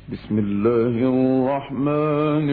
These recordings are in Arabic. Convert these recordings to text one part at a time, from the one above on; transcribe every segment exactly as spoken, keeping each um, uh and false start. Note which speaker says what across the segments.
Speaker 1: بسم الله الرحمن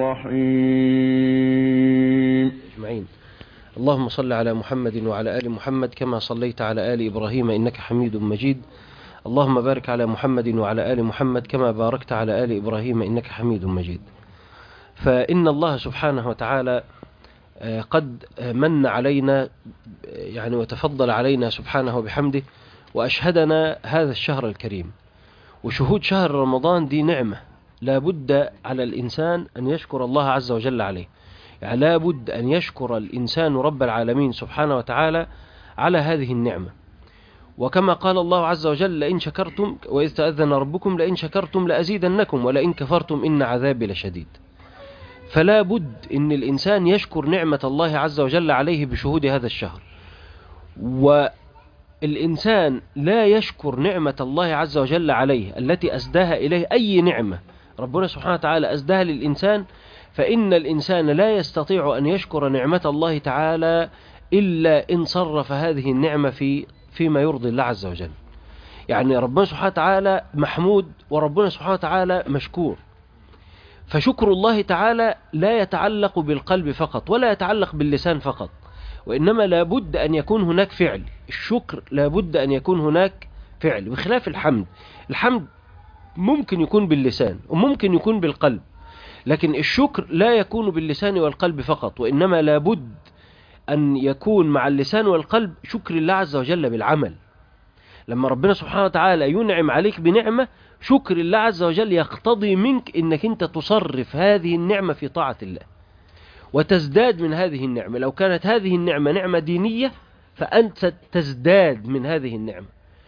Speaker 1: الرحيم
Speaker 2: أجمعين. اللهم صل على محمد وعلى آل محمد كما صليت على آل إبراهيم إنك حميد مجيد. اللهم بارك على محمد وعلى آل محمد كما باركت على آل إبراهيم إنك حميد مجيد. فإن الله سبحانه وتعالى قد من علينا يعني وتفضل علينا سبحانه وبحمده وأشهدنا هذا الشهر الكريم. وشهود شهر رمضان دي نعمة لا بد على الإنسان أن يشكر الله عز وجل عليه. يعني لا بد أن يشكر الإنسان رب العالمين سبحانه وتعالى على هذه النعمة. وكما قال الله عز وجل: لئن شكرتم وإذ تأذن ربكم لئن شكرتم لأزيدنكم ولئن كفرتم إن عذابي لشديد. فلا بد أن الإنسان يشكر نعمة الله عز وجل عليه بشهود هذا الشهر. والإنسان لا يشكر نعمة الله عز وجل عليه التي أسداها إليه، أي نعمة ربنا سبحانه وتعالى أسداها للإنسان، فإن الإنسان لا يستطيع أن يشكر نعمة الله تعالى إلا إن صرف هذه النعمة في فيما يرضي الله عز وجل. يعني ربنا سبحانه وتعالى محمود وربنا سبحانه وتعالى مشكور. فشكر الله تعالى لا يتعلق بالقلب فقط ولا يتعلق باللسان فقط، وإنما لابد أن يكون هناك فعل. الشكر لابد أن يكون هناك فعل بخلاف الحمد. الحمد ممكن يكون باللسان وممكن يكون بالقلب، لكن الشكر لا يكون باللسان والقلب فقط، وإنما لابد أن يكون مع اللسان والقلب شكر الله عز وجل بالعمل. لما ربنا سبحانه وتعالى ينعم عليك بنعمة، شكر الله عز وجل يقتضي منك أنك أنت تصرف هذه النعمة في طاعة الله وتزداد من هذه النعمة. لو كانت هذه النعمة نعمة دينية فأنت تزداد من هذه النعمة.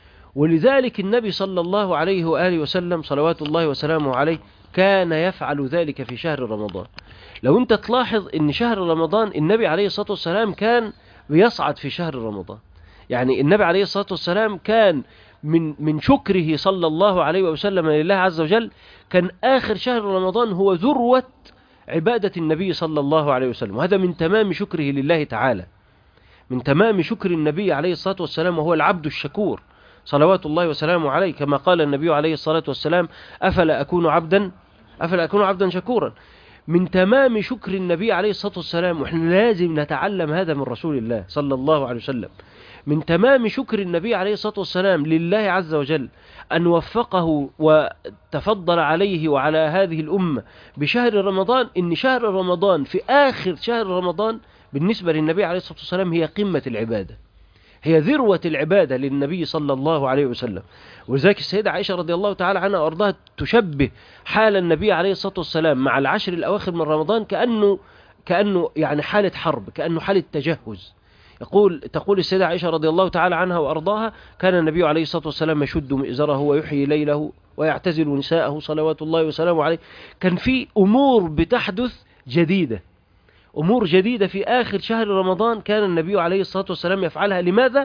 Speaker 2: ولذلك النبي صلى الله عليه وآله وسلم صلوات الله وسلامه عليه كان يفعل ذلك في شهر رمضان. لو أنت تلاحظ أن شهر رمضان النبي عليه الصلاة والسلام كان بيصعد في شهر رمضان. يعني النبي عليه الصلاة والسلام كان من من شكره صلى الله عليه وسلم لله عز وجل، كان آخر شهر رمضان هو ذروة عبادة النبي صلى الله عليه وسلم. وهذا من تمام شكره لله تعالى، من تمام شكر النبي عليه الصلاة والسلام، وهو العبد الشكور صلوات الله وسلامه عليه، كما قال النبي عليه الصلاة والسلام: أفلا أكون عبدا أفلا أكون عبدا شكورا. من تمام شكر النبي عليه الصلاة والسلام، وإحنا لازم نتعلم هذا من رسول الله صلى الله عليه وسلم. من تمام شكر النبي عليه الصلاة والسلام لله عز وجل أن وفقه وتفضل عليه وعلى هذه الأمة بشهر رمضان، إن شهر رمضان في آخر شهر رمضان بالنسبة للنبي عليه الصلاة والسلام هي قمة العبادة، هي ذروة العبادة للنبي صلى الله عليه وسلم. ولذلك السيدة عائشة رضي الله تعالى عنها وأرضاها تشبه حال النبي عليه الصلاة والسلام مع العشر الأواخر من رمضان كأنه كأنه يعني حالة حرب، كأنه حالة تجهز. يقول تقول السيدة عائشة رضي الله تعالى عنها وأرضاها: كان النبي عليه الصلاة والسلام يشد مئزره ويحيي ليله ويعتزل نساءه صلوات الله وسلامه عليه. كان في أمور بتحدث جديدة، أمور جديدة في آخر شهر رمضان كان النبي عليه الصلاة والسلام يفعلها. لماذا؟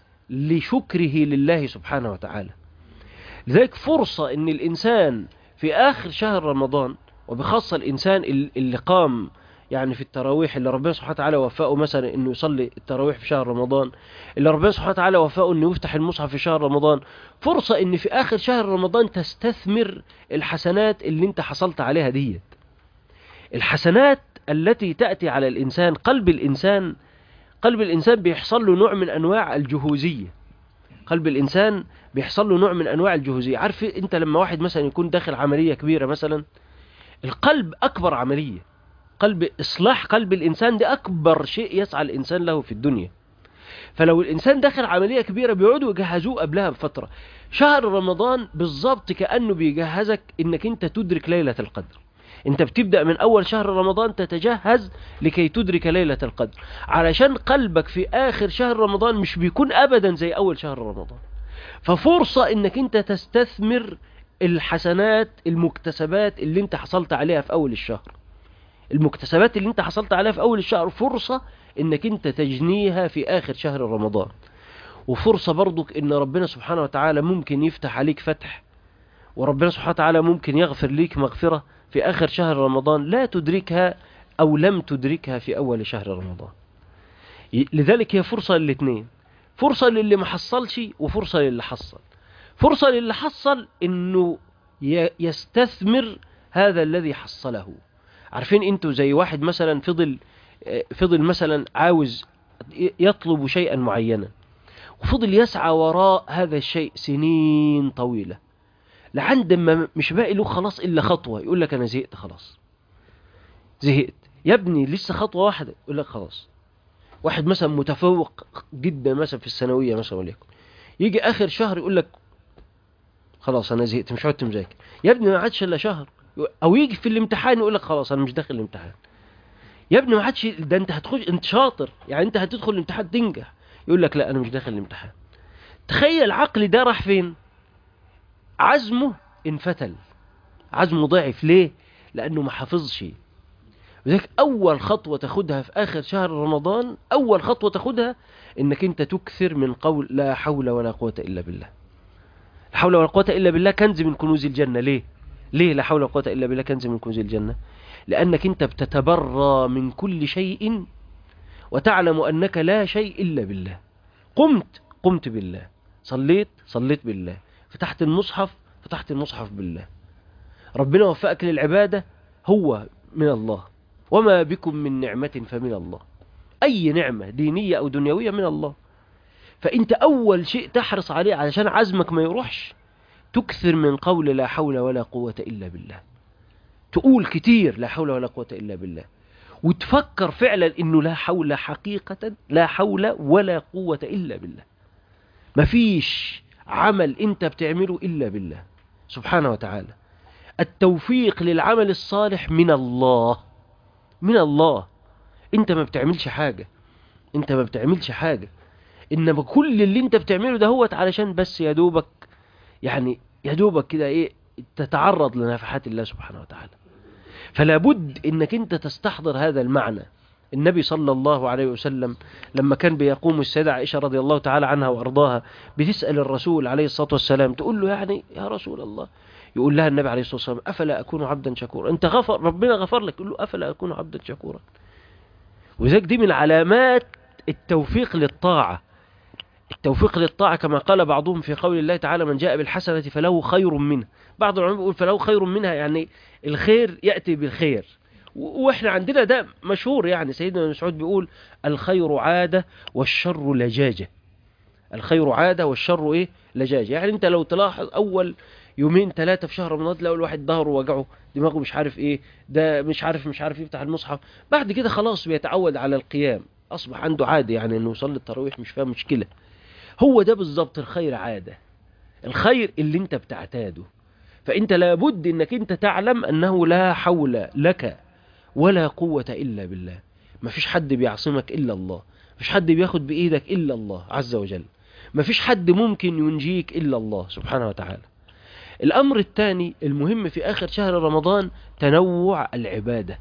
Speaker 2: لشكره لله سبحانه وتعالى. لذلك فرصة أن الإنسان في آخر شهر رمضان، وبخاصة الإنسان اللي قام يعني في التراويح، اللي ربنا سبحانه وتعالى وفقه مثلا أنه يصلي التراويح في شهر رمضان، اللي ربنا سبحانه وتعالى وفقه أنه يفتح المصحف في شهر رمضان، فرصة أن في آخر شهر رمضان تستثمر الحسنات اللي انت حصلت عليها ديت. الحسنات التي تأتي على الإنسان، قلب الإنسان قلب الإنسان بيحصل له نوع من أنواع الجهوزية. قلب الإنسان بيحصل له نوع من أنواع الجهوزية. عارف أنت لما واحد مثلا يكون داخل عملية كبيرة مثلا، القلب أكبر عملية، قلب إصلاح قلب الإنسان ده أكبر شيء يسعى الإنسان له في الدنيا. فلو الإنسان داخل عملية كبيرة بيقعدوا يجهزوه قبلها بفترة. شهر رمضان بالضبط كأنه بيجهزك إنك أنت تدرك ليلة القدر. انت بتبدأ من اول شهر رمضان تتجهز لكي تدرك ليلة القدر، علشان قلبك في اخر شهر رمضان مش بيكون ابدا زي اول شهر رمضان. ففرصة انك انت تستثمر الحسنات المكتسبات اللي انت حصلت عليها في اول الشهر. المكتسبات اللي انت حصلت عليها في اول الشهر فرصة انك انت تجنيها في اخر شهر رمضان. وفرصة برضك ان ربنا سبحانه وتعالى ممكن يفتح عليك فتح، وربنا سبحانه وتعالى ممكن يغفر ليك مغفرة في آخر شهر رمضان لا تدركها أو لم تدركها في أول شهر رمضان. لذلك هي فرصة للاثنين، فرصة للي ما حصلش وفرصة للي حصل. فرصة للي حصل إنه يستثمر هذا الذي حصله. عارفين انتوا زي واحد مثلا فضل فضل مثلا عاوز يطلب شيئا معينا، وفضل يسعى وراء هذا الشيء سنين طويلة، لحد ما مش باقي له خلاص إلا خطوة، يقول لك أنا زهقت خلاص، زهقت يا ابني لسه خطوة واحدة، يقول لك خلاص. واحد مثلا متفوق جدا مثلا في الثانوية مثلا وليكن، يجي آخر شهر يقول لك خلاص أنا زهقت مش عدت مذاكر، يا ابني ما عادش إلا شهر. أو يجي في الامتحان يقول لك خلاص أنا مش داخل الامتحان، يا ابني ما عادش، ده أنت هتخش، أنت شاطر يعني أنت هتدخل الامتحان تنجح، يقول لك لا أنا مش داخل الامتحان. تخيل عقلي ده راح فين؟ عزمه انفتل، عزمه ضعف. ليه؟ لأنه ما حافظش. وذلك أول خطوة تاخدها في آخر شهر رمضان، أول خطوة تاخدها إنك أنت تكثر من قول لا حول ولا قوة إلا بالله. لا حول ولا قوة إلا بالله كنز من كنوز الجنة. ليه؟ ليه لا حول ولا قوة إلا بالله كنز من كنوز الجنة؟ لأنك أنت بتتبرى من كل شيء وتعلم أنك لا شيء إلا بالله. قمت قمت بالله، صليت صليت بالله، فتحت المصحف فتحت المصحف بالله. ربنا وفقك للعبادة هو من الله، وما بكم من نعمة فمن الله. أي نعمة دينية أو دنيوية من الله. فأنت أول شيء تحرص عليه علشان عزمك ما يروحش، تكثر من قول لا حول ولا قوة إلا بالله. تقول كتير لا حول ولا قوة إلا بالله، وتفكر فعلا إنه لا حول حقيقة، لا حول ولا قوة إلا بالله. مفيش عمل أنت بتعمله إلا بالله سبحانه وتعالى. التوفيق للعمل الصالح من الله، من الله. انت ما بتعملش حاجة، انت ما بتعملش حاجة، انما كل اللي انت بتعمله ده هو علشان بس يا دوبك، يعني يا دوبك كده ايه، تتعرض لنفحات الله سبحانه وتعالى. فلا بد انك انت تستحضر هذا المعنى. النبي صلى الله عليه وسلم لما كان بيقوم السيدة عائشة رضي الله تعالى عنها وارضاها بتسأل الرسول عليه الصلاة والسلام، تقول له يعني يا رسول الله، يقول لها النبي عليه الصلاة والسلام أفلا أكون عبدا شكورا؟ أنت غفر، ربنا غفر لك، يقول له أفلا أكون عبدا شكورا. وذلك دي من علامات التوفيق للطاعة. التوفيق للطاعة كما قال بعضهم في قول الله تعالى من جاء بالحسنة فله خير منها. بعض العلماء يقول فله خير منها، يعني الخير يأتي بالخير. وإحنا عندنا ده مشهور، يعني سيدنا مسعود بيقول الخير عادة والشر لجاجة. الخير عادة والشر إيه؟ لجاجة. يعني أنت لو تلاحظ أول يومين ثلاثة في شهر رمضان تلاقوا الواحد ظهره وجعه، دماغه مش عارف ايه، ده مش عارف مش عارف يفتح المصحف. بعد كده خلاص بيتعود على القيام، اصبح عنده عادة يعني انه يصلي التراويح مش فاهم مشكلة. هو ده بالظبط الخير عادة، الخير اللي انت بتعتاده. فانت لابد انك انت تعلم انه لا حول لك ولا قوة الا بالله. مفيش حد بيعصمك الا الله، مفيش حد بياخد بايدك الا الله عز وجل، مفيش حد ممكن ينجيك الا الله سبحانه وتعالى. الأمر الثاني المهم في آخر شهر رمضان تنوع العبادة.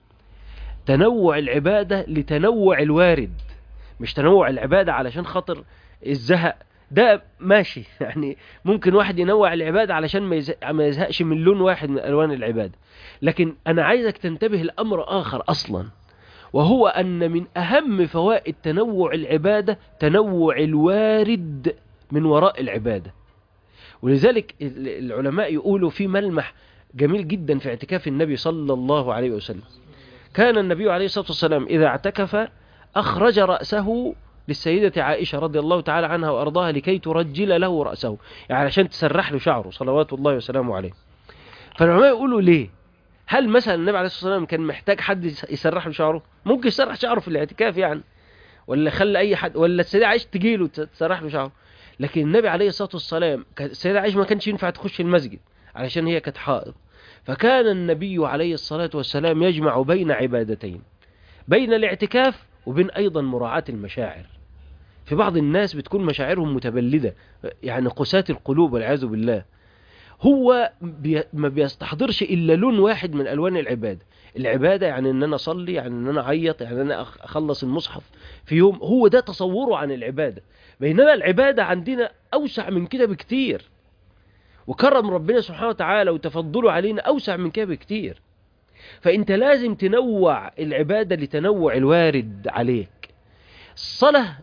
Speaker 2: تنوع العبادة لتنوع الوارد، مش تنوع العبادة علشان خاطر الزهق، ده ماشي يعني ممكن واحد ينوع العبادة علشان ما يزهقش من لون واحد من ألوان العبادة. لكن أنا عايزك تنتبه لأمر آخر أصلا، وهو أن من أهم فوائد تنوع العبادة تنوع الوارد من وراء العبادة. ولذلك العلماء يقولوا في ملمح جميل جدا في اعتكاف النبي صلى الله عليه وسلم. كان النبي عليه الصلاة والسلام إذا اعتكف أخرج رأسه للسيدة عائشة رضي الله تعالى عنها وأرضاها لكي ترجل له رأسه، يعني عشان تسرح له شعره صلوات الله وسلامه عليه. فالعلماء يقولوا ليه؟ هل مثلا النبي عليه الصلاة والسلام كان محتاج حد يسرح له شعره؟ ممكن يسرح شعره في الاعتكاف يعني، ولا خلى أي حد، ولا السيدة عائشة تجيله تسرح له شعره. لكن النبي عليه الصلاة والسلام السيدة عائشة ما كانش ينفع تخش المسجد علشان هي كانت حائض، فكان النبي عليه الصلاة والسلام يجمع بين عبادتين، بين الاعتكاف وبين أيضا مراعاة المشاعر. في بعض الناس بتكون مشاعرهم متبلدة، يعني قساة القلوب والعياذ بالله. هو بي ما بيستحضرش إلا لون واحد من ألوان العبادة. العبادة يعني أن أنا أصلي، يعني أن أنا أعيط، يعني أن أنا أخلص المصحف في يوم. هو ده تصوره عن العبادة. بينما العبادة عندنا أوسع من كده بكتير، وكرم ربنا سبحانه وتعالى وتفضله علينا أوسع من كده بكتير. فأنت لازم تنوع العبادة لتنوع الوارد عليك. الصلاة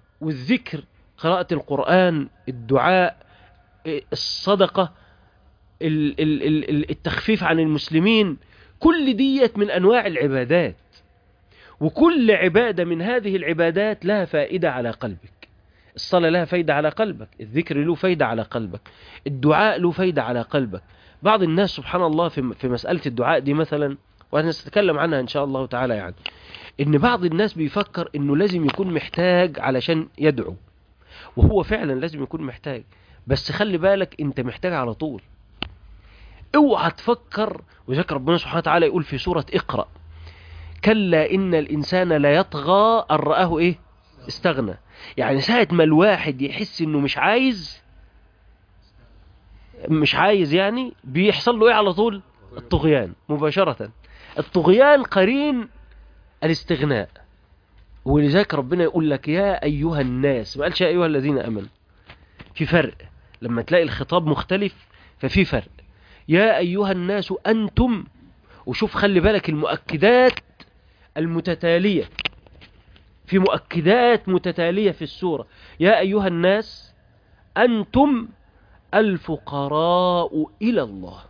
Speaker 2: والذكر، قراءة القرآن، الدعاء، الصدقة، ال- ال- ال- التخفيف عن المسلمين، كل ديت من أنواع العبادات، وكل عبادة من هذه العبادات لها فائدة على قلبك. الصلاة لها فايدة على قلبك، الذكر له فايدة على قلبك، الدعاء له فايدة على قلبك. بعض الناس سبحان الله في في مسألة الدعاء دي مثلا، وهنتكلم عنها إن شاء الله تعالى، يعني إن بعض الناس بيفكر إنه لازم يكون محتاج علشان يدعو، وهو فعلا لازم يكون محتاج، بس خلي بالك أنت محتاج على طول. اوعى تفكر، وذكر ربنا سبحانه وتعالى يقول في سورة اقرأ: كلا إن الإنسان لا يطغى أن رآه إيه؟ استغنى. يعني ساعة ما الواحد يحس إنه مش عايز مش عايز يعني بيحصل له إيه على طول؟ الطغيان مباشرة. الطغيان قرين الاستغناء. ولذلك ربنا يقول لك يا أيها الناس، ما قالش يا أيها الذين أمنوا. في فرق لما تلاقي الخطاب مختلف، ففي فرق. يا أيها الناس أنتم، وشوف خلي بالك المؤكدات المتتالية، في مؤكدات متتالية في السورة. يا أيها الناس أنتم الفقراء إلى الله،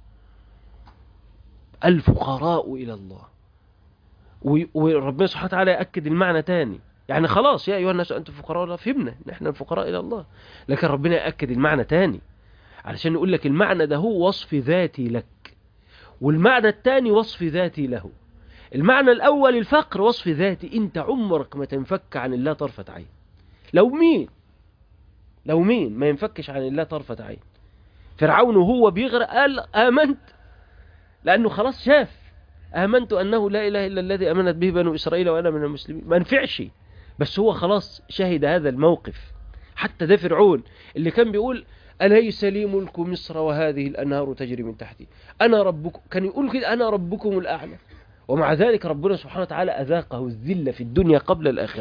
Speaker 2: الفقراء إلى الله. وربنا سبحانه وتعالى يأكد المعنى تاني، يعني خلاص يا أيها الناس أنتم الفقراء، لا فهمنا نحن الفقراء إلى الله، لكن ربنا يأكد المعنى تاني علشان يقول لك المعنى ده هو وصف ذاتي لك، والمعنى التاني وصف ذاتي له. المعنى الأول الفقر وصف ذاتي، أنت عمرك ما تنفك عن الله طرفة عين. لو مين لو مين ما ينفكش عن الله طرفة عين. فرعون وهو بيغرق قال آمنت، لأنه خلاص شاف آمنت أنه لا إله إلا الذي آمنت به بنو إسرائيل وأنا من المسلمين. ما نفعش، بس هو خلاص شهد هذا الموقف. حتى ده فرعون اللي كان بيقول أليس لي ملك مصر وهذه الأنهار تجري من تحتي أنا ربكم، كان يقول كده أنا ربكم الأعلى. ومع ذلك ربنا سبحانه وتعالى أذاقه الذل في الدنيا قبل الآخرة،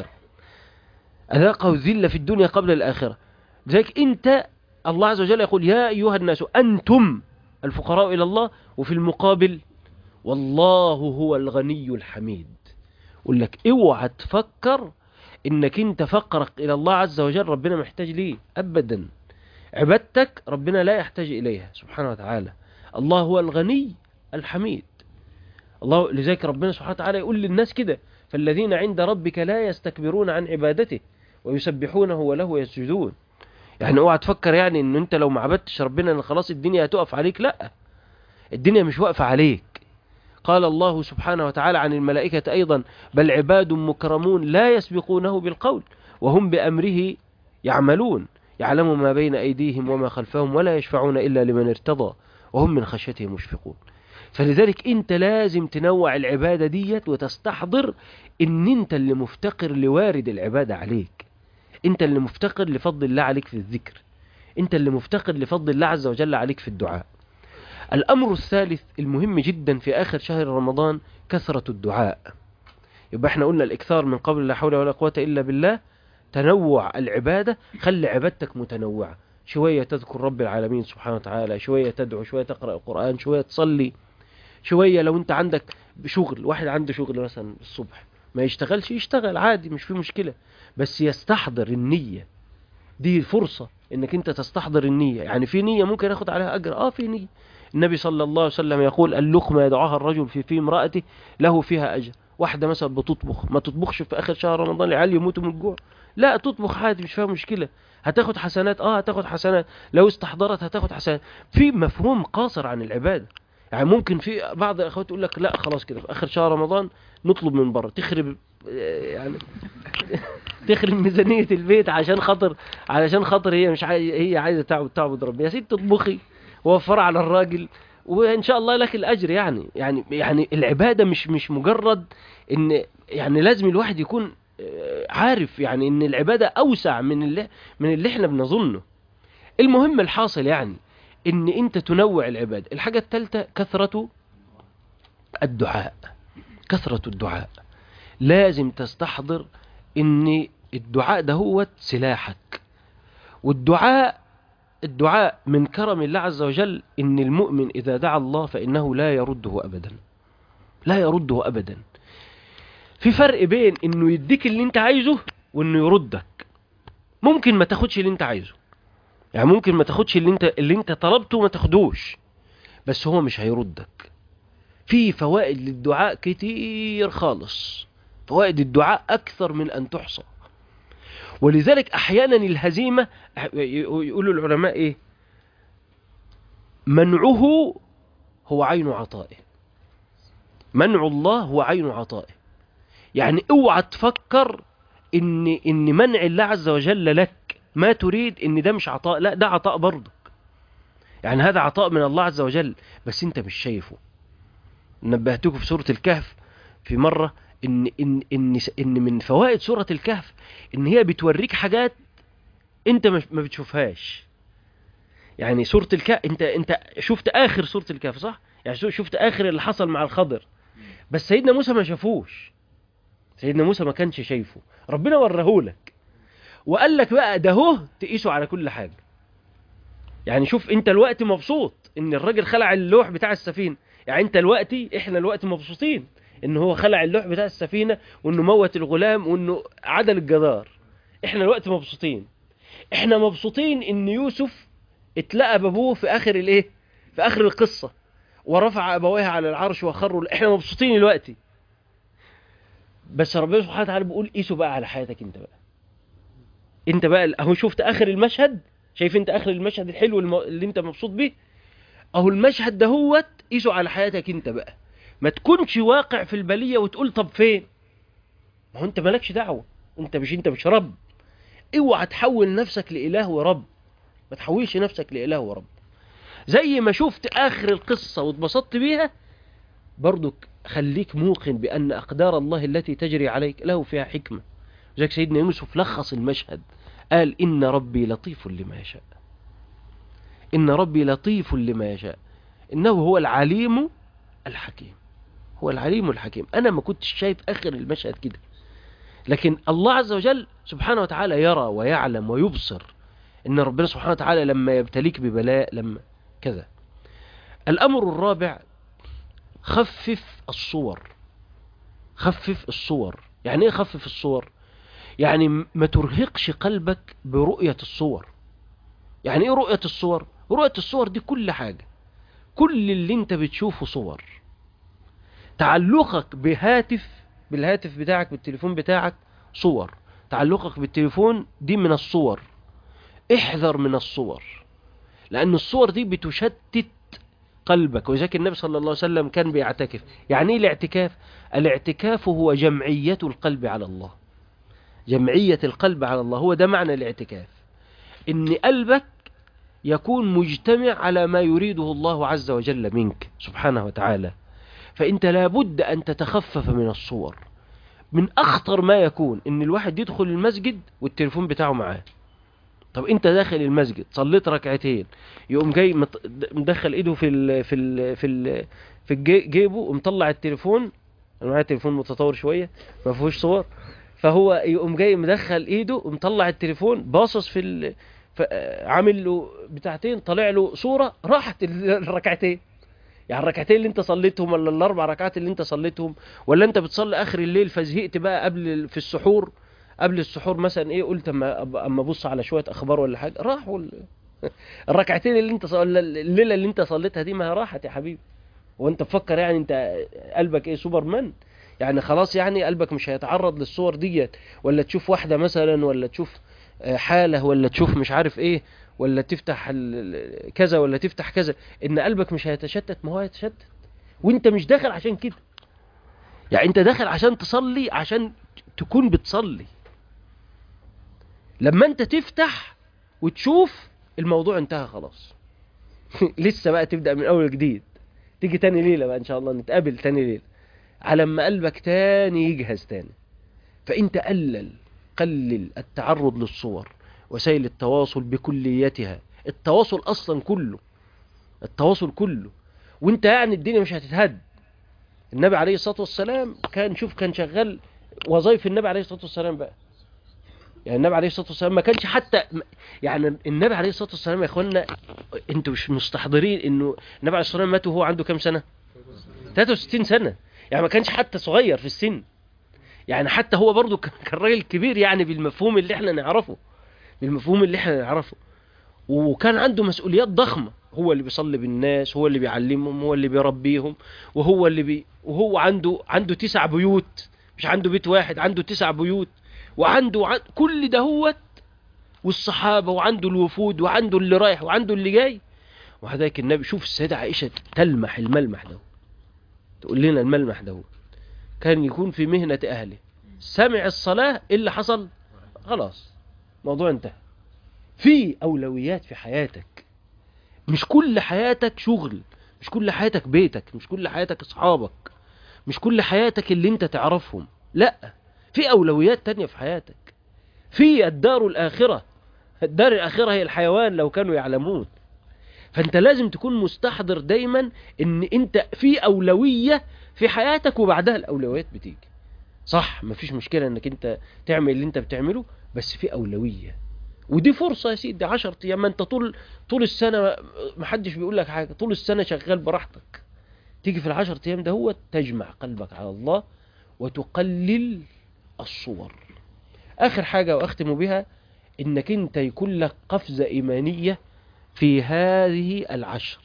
Speaker 2: أذاقه الذل في الدنيا قبل الآخرة. لذلك أنت الله عز وجل يقول يا أيها الناس أنتم الفقراء إلى الله، وفي المقابل والله هو الغني الحميد. يقول لك اوعى تفكر انك انت فقرك الى الله عز وجل ربنا محتاج ليه، ابدا. عبادتك ربنا لا يحتاج اليها سبحانه وتعالى. الله هو الغني الحميد. الله لذلك ربنا سبحانه وتعالى يقول للناس كده: فالذين عند ربك لا يستكبرون عن عبادته ويسبحونه وله يسجدون. يعني اوعى تفكر يعني ان انت لو ما عبدتش ربنا ان خلاص الدنيا هتقف عليك. لا، الدنيا مش واقفة عليك. قال الله سبحانه وتعالى عن الملائكة أيضا: بل عباد مكرمون لا يسبقونه بالقول وهم بأمره يعملون يعلم ما بين أيديهم وما خلفهم ولا يشفعون إلا لمن ارتضى وهم من خشيته مشفقون. فلذلك انت لازم تنوع العبادة ديت وتستحضر ان انت اللي مفتقر لوارد العبادة عليك، انت اللي مفتقر لفضل الله عليك في الذكر، انت اللي مفتقر لفضل الله عز وجل عليك في الدعاء. الأمر الثالث المهم جدا في آخر شهر رمضان كثرة الدعاء. يبقى احنا قلنا الإكثار من قبل لا حول ولا قوة إلا بالله، تنوع العبادة، خلي عبادتك متنوعة، شوية تذكر رب العالمين سبحانه وتعالى، شوية تدعو، شوية تقرأ القرآن، شوية تصلي، شوية لو انت عندك شغل، واحد عنده شغل مثلا الصبح ما يشتغلش يشتغل عادي مش في مشكلة، بس يستحضر النية. دي فرصة انك انت تستحضر النية. يعني في نية ممكن ياخد عليها أجر، اه في نية. النبي صلى الله عليه وسلم يقول: اللقمة يدعوها الرجل في في امرأته له فيها أجر. واحدة مثلا بتطبخ، ما تطبخش في آخر شهر رمضان العيال يموتوا من الجوع، لا تطبخ عادي مش فيها مشكلة، هتاخد حسنات، اه هتاخد حسنات، لو استحضرت هتاخد حسنات. في مفهوم قاصر عن العبادة. يعني ممكن في بعض الأخوات يقول لك لا خلاص كده في آخر شهر رمضان نطلب من بره، تخرب يعني تخرب ميزانية البيت عشان خاطر علشان خاطر هي مش عايزة، هي عايزة تعبد تعبد ربنا. يا ست تطبخي ووفر على الراجل وإن شاء الله لك الأجر. يعني يعني يعني العبادة مش مش مجرد إن يعني لازم الواحد يكون عارف يعني إن العبادة أوسع من اللي من اللي إحنا بنظنه. المهم الحاصل يعني إن أنت تنوع العبادة. الحاجة الثالثة كثرة الدعاء. كثرة الدعاء لازم تستحضر إن الدعاء ده هو سلاحك. والدعاء الدعاء من كرم الله عز وجل إن المؤمن إذا دعا الله فإنه لا يرده أبدا، لا يرده أبدا. في فرق بين إنه يديك اللي أنت عايزه وإنه يردك. ممكن ما تاخدش اللي أنت عايزه. يعني ممكن ما تاخدش اللي انت اللي انت طلبته ما تاخدوش، بس هو مش هيردك. في فوائد للدعاء كتير خالص، فوائد الدعاء أكثر من أن تحصى. ولذلك أحيانا الهزيمة يقولوا العلماء إيه؟ منعه هو عين عطائه. منع الله هو عين عطائه. يعني اوعى تفكر ان ان منع الله عز وجل لك ما تريد ان ده مش عطاء، لا ده عطاء برضك. يعني هذا عطاء من الله عز وجل بس انت مش شايفه. نبهتكم في سورة الكهف في مرة إن, إن, إن, إن من فوائد سورة الكهف إن هي بتوريك حاجات أنت ما بتشوفهاش. يعني سورة الكهف أنت, أنت شفت آخر سورة الكهف صح؟ يعني شفت آخر اللي حصل مع الخضر، بس سيدنا موسى ما شافوش. سيدنا موسى ما كانش شايفه، ربنا ورهولك وقال لك بقى ده هو تقيسه على كل حاجة. يعني شوف أنت الوقت مبسوط إن الراجل خلع اللوح بتاع السفينة، يعني انت الوقتي احنا الوقت مبسوطين ان هو خلع اللوح بتاع السفينة وانه موت الغلام وانه عدل الجدار. احنا الوقت مبسوطين. احنا مبسوطين ان يوسف اتلقى بابوه في اخر الايه، في اخر القصة، ورفع ابويه على العرش وخروا. احنا مبسوطين الوقت. بس ربنا سبحانه وتعالى بيقول قيسوا بقى على حياتك انت بقى. انت بقى اهو شفت اخر المشهد، شايف انت اخر المشهد الحلو اللي انت مبسوط بيه، اهو المشهد ده هو قيسوا على حياتك انت بقى. ما تكونش واقع في البلية وتقول طب فين، ما هو انت مالكش دعوة، انت مش انت مش رب. اوعى تحول نفسك لإله ورب، ما تحولش نفسك لإله ورب. زي ما شفت آخر القصة واتبسطت بيها، برضك خليك موقن بأن أقدار الله التي تجري عليك له فيها حكمة. زي سيدنا يوسف لخص المشهد قال إن ربي لطيف لما يشاء. إن ربي لطيف لما يشاء إنه هو العليم الحكيم. هو العليم الحكيم. أنا ما كنتش شايف آخر المشهد كده، لكن الله عز وجل سبحانه وتعالى يرى ويعلم ويبصر إن ربنا سبحانه وتعالى لما يبتليك ببلاء لما كذا. الأمر الرابع خفف الصور. خفف الصور. يعني إيه خفف الصور؟ يعني ما ترهقش قلبك برؤية الصور. يعني إيه رؤية الصور؟ رؤية الصور دي كل حاجة، كل اللي انت بتشوفه صور. تعلقك بهاتف، بالهاتف بتاعك، بالتليفون بتاعك صور. تعلقك بالتليفون دي من الصور. احذر من الصور، لأن الصور دي بتشتت قلبك. وذلك النبي صلى الله عليه وسلم كان بيعتكف. يعني ايه الاعتكاف؟ الاعتكاف هو جمعية القلب على الله. جمعية القلب على الله هو ده معنى الاعتكاف، ان قلبك يكون مجتمع على ما يريده الله عز وجل منك سبحانه وتعالى. فأنت لابد أن تتخفف من الصور. من أخطر ما يكون إن الواحد يدخل المسجد والتليفون بتاعه معاه. طب أنت داخل المسجد صليت ركعتين، يقوم جاي مدخل إيده في ال في ال في ال في جيبه ومطلع التليفون. أنا معايا تليفون متطور شوية ما فيهوش صور، فهو يقوم جاي مدخل إيده ومطلع التليفون باصص في ال عامل له بتاعتين، طلع له صورة، راحت الركعتين. يعني الركعتين اللي انت صليتهم ولا الاربع ركعات اللي انت صليتهم، ولا انت بتصلي اخر الليل فزهقت بقى قبل في السحور، قبل السحور مثلا ايه قلت اما اما ابص على شويه اخبار ولا حاجه، راحوا الركعتين اللي انت صل... الليله اللي انت صليتها دي ما راحت يا حبيبي. وانت تفكر يعني انت قلبك ايه سوبرمان؟ يعني خلاص يعني قلبك مش هيتعرض للصور ديت، ولا تشوف واحده مثلا، ولا تشوف حاله، ولا تشوف مش عارف ايه، ولا تفتح كذا ولا تفتح كذا، ان قلبك مش هيتشتت؟ ما هو هيتشتت وانت مش داخل عشان كده. يعني انت داخل عشان تصلي، عشان تكون بتصلي. لما انت تفتح وتشوف الموضوع انتهى خلاص. لسه بقى تبدأ من اول جديد. تيجي تاني ليلة بقى ان شاء الله نتقابل تاني ليلة على ما قلبك تاني يجهز تاني. فانت قلل قلل التعرض للصور. وسائل التواصل بكليتها، التواصل اصلا كله، التواصل كله، وانت يعني الدنيا مش هتتهد. النبي عليه الصلاة والسلام كان شوف كان شغال وظائف النبي عليه الصلاة والسلام بقى. يعني النبي عليه الصلاة والسلام ما كانش حتى، يعني النبي عليه الصلاة والسلام يا اخوانا انتوا مش مستحضرين انه النبي عليه الصلاة والسلام مات وهو عنده كام سنة؟ ثلاثة وستين سنة. يعني ما كانش حتى صغير في السن، يعني حتى هو برضو كان راجل كبير يعني بالمفهوم اللي احنا نعرفه، بالمفهوم اللي احنا نعرفه. وكان عنده مسؤوليات ضخمة، هو اللي بيصلي بالناس، هو اللي بيعلمهم، هو اللي بيربيهم، وهو اللي بي وهو عنده عنده تسع بيوت، مش عنده بيت واحد، عنده تسع بيوت، وعنده عن... كل ده هو والصحابة، وعنده الوفود، وعنده اللي رايح، وعنده اللي جاي. وهذاك النبي، شوف السيدة عائشة تلمح الملمح ده، تقول لنا الملمح ده، كان يكون في مهنة أهله، سمع الصلاة، إيه اللي حصل؟ خلاص موضوع انتهى. في أولويات في حياتك، مش كل حياتك شغل، مش كل حياتك بيتك، مش كل حياتك أصحابك، مش كل حياتك اللي انت تعرفهم، لا، في أولويات تانية في حياتك. في الدار الآخرة، الدار الآخرة هي الحيوان لو كانوا يعلمون. فانت لازم تكون مستحضر دايما ان انت في أولوية في حياتك، وبعدها الأولويات بتيجي. صح، مفيش مشكلة انك انت تعمل اللي انت بتعمله، بس في أولوية. ودي فرصة يا سيدي، عشر ايام، ما انت طول طول السنة محدش بيقول لك حاجة، طول السنة شغال براحتك. تيجي في العشر ايام ده هو تجمع قلبك على الله وتقلل الصور. آخر حاجة وأختم بها، إنك أنت يكون لك قفزة إيمانية في هذه العشر.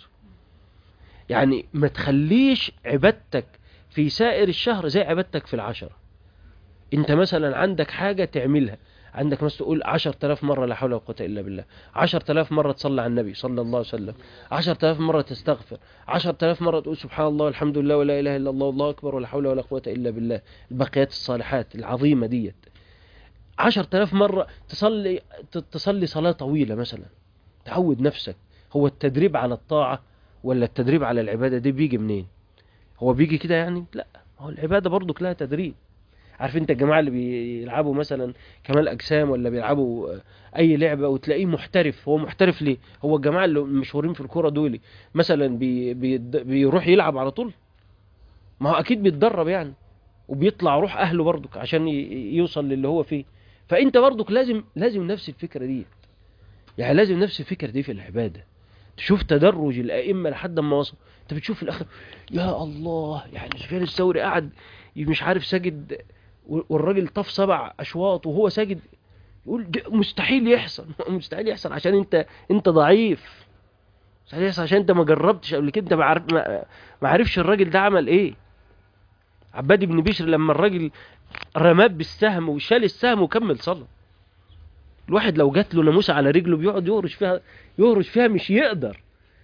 Speaker 2: يعني ما تخليش عبادتك في سائر الشهر زي عبادتك في العشرة. أنت مثلا عندك حاجة تعملها، عندك مثلا تقول عشر تلاف مرة لا حول ولا قوة إلا بالله، عشر تلاف مرة تصلي على النبي صلى الله عليه وسلم، عشر تلاف مرة تستغفر، عشر تلاف مرة تقول سبحان الله والحمد لله ولا إله إلا الله والله أكبر ولا حول ولا قوة إلا بالله، البقيات الصالحات العظيمة ديت. عشر تلاف مرة تصلي تصلي صلاة طويلة مثلا، تعود نفسك. هو التدريب على الطاعة ولا التدريب على العبادة دي بيجي منين؟ هو بيجي كده يعني؟ لا، هو العبادة برضو لها تدريب. عارف انت الجماعة اللي بيلعبوا مثلا كمال أجسام ولا بيلعبوا أي لعبة وتلاقيه محترف، هو محترف ليه؟ هو الجماعة اللي مشهورين في الكورة دول مثلا بي بي بيروح يلعب على طول؟ ما هو أكيد بيتدرب يعني، وبيطلع روح أهله برضك عشان يوصل للي هو فيه. فأنت برضك لازم لازم نفس الفكرة دي، يعني لازم نفس الفكرة دي في العبادة. تشوف تدرج الأئمة لحد ما وصل، أنت بتشوف في الآخر يا الله، يعني سفيان الثوري قاعد مش عارف ساجد، والراجل طف سبع أشواط وهو ساجد، يقول مستحيل يحصل. مستحيل يحصل عشان أنت أنت ضعيف، مستحيل يحصل عشان أنت ما جربتش قبل كده، أنت ما عارف ما, ما عارفش الراجل ده عمل إيه. عباد بن بشر لما الراجل رماه بالسهم وشال السهم وكمل صلاة، الواحد لو جات له ناموسة على رجله بيقعد يهرش فيها يهرش فيها مش يقدر.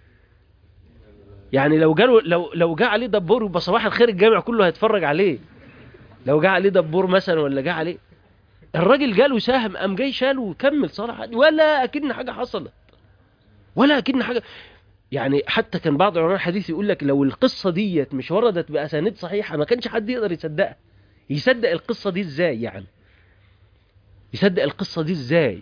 Speaker 2: يعني لو جاله لو لو جاء عليه دبور يبقى صباح الخير الجامع كله هيتفرج عليه. لو جاء عليه دبور مثلا ولا جاء عليه، الراجل جاله سهم قام جاي شاله وكمل صلاة عادي، ولا اكن حاجة حصلت، ولا اكن حاجة. يعني حتى كان بعض علماء الحديث يقول لك لو القصة ديت مش وردت بأسانيد صحيحة ما كانش حد يقدر يصدقها. يصدق القصة دي ازاي يعني؟ يصدق القصة دي ازاي؟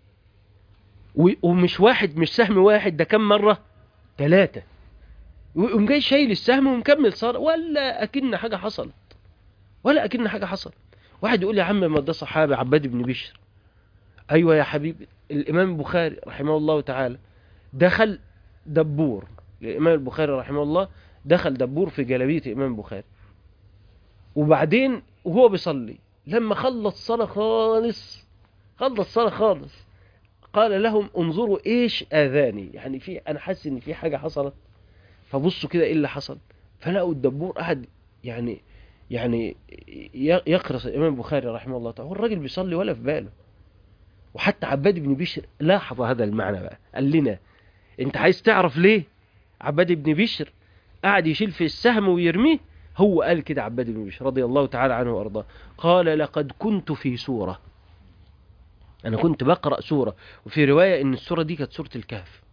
Speaker 2: ومش واحد، مش سهم واحد، ده كم مرة؟ ثلاثة. ويقوم جاي شايل السهم ومكمل صار، ولا أكن حاجة حصلت، ولا أكن حاجة حصل. واحد يقول يا عم ما ده صحابي عباد بن بشر. أيوة يا حبيبي، الإمام البخاري رحمه الله تعالى دخل دبور، الإمام البخاري رحمه الله دخل دبور في جلابية الإمام البخاري، وبعدين وهو بيصلي لما خلص صلاة خالص، خلص صلاة خالص، قال لهم انظروا ايش اذاني، يعني في انا حاسس ان في حاجة حصلت، فبصوا كده ايه اللي حصل، فلقوا الدبور قاعد يعني يعني يقرص الامام البخاري رحمه الله تعالى، والراجل بيصلي ولا في باله. وحتى عباد بن بشر لاحظ هذا المعنى بقى، قال لنا انت عايز تعرف ليه عباد بن بشر قاعد يشيل في السهم ويرميه؟ هو قال كده عباد بن بشر رضي الله تعالى عنه وارضاه، قال لقد كنت في سورة، أنا كنت بقرأ سورة، وفي رواية إن السورة دي كانت سورة الكهف،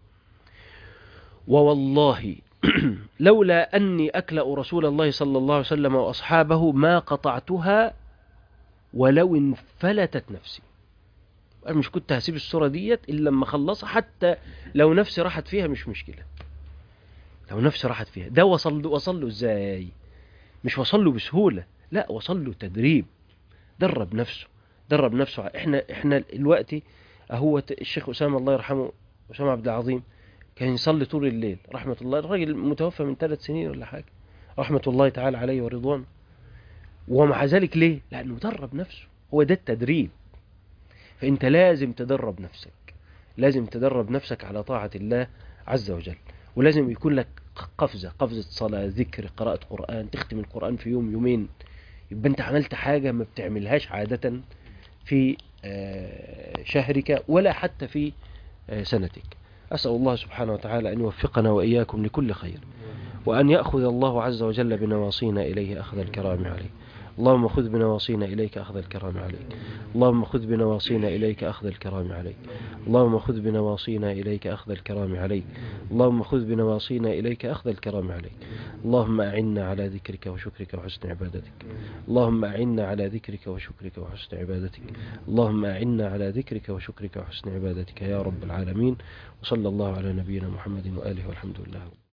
Speaker 2: ووالله لولا أني أكلأ رسول الله صلى الله عليه وسلم وأصحابه ما قطعتها ولو انفلتت نفسي. أنا مش كنت هسيب السورة ديت إلا لما خلصها، حتى لو نفسي راحت فيها مش مشكلة، لو نفسي راحت فيها. ده وصل وصل له إزاي؟ مش وصل له بسهولة، لا، وصل له تدريب، درب نفسه درب نفسه. احنا احنا دلوقتي اهو الشيخ أسامة الله يرحمه، أسامة عبد العظيم، كان يصلي طول الليل رحمة الله، الراجل متوفى من ثلاث سنين ولا حاجة رحمة الله تعالى عليه ورضوانه، ومع ذلك ليه؟ لأنه درب نفسه، هو ده التدريب. فأنت لازم تدرب نفسك، لازم تدرب نفسك على طاعة الله عز وجل، ولازم يكون لك قفزة قفزة صلاة، ذكر، قراءة قرآن، تختم القرآن في يوم يومين، يبقى انت عملت حاجة ما بتعملهاش عادة في شهرك ولا حتى في سنتك. أسأل الله سبحانه وتعالى أن يوفقنا وإياكم لكل خير، وأن يأخذ الله عز وجل بنواصينا إليه أخذ الكرام عليه. اللهم خذ بنواصينا إليك أخذ الكرام عليك. اللهم خذ بنواصينا إليك أخذ الكرام عليك. اللهم خذ بنواصينا إليك أخذ الكرام عليك. اللهم خذ بنواصينا إليك أخذ الكرام عليك. اللهم أعنا على ذكرك وشكرك وحسن عبادتك. اللهم أعنا على ذكرك وشكرك وحسن عبادتك. اللهم أعنا على ذكرك وشكرك وحسن عبادتك يا رب العالمين. وصلى الله على نبينا محمد وآله والحمد لله.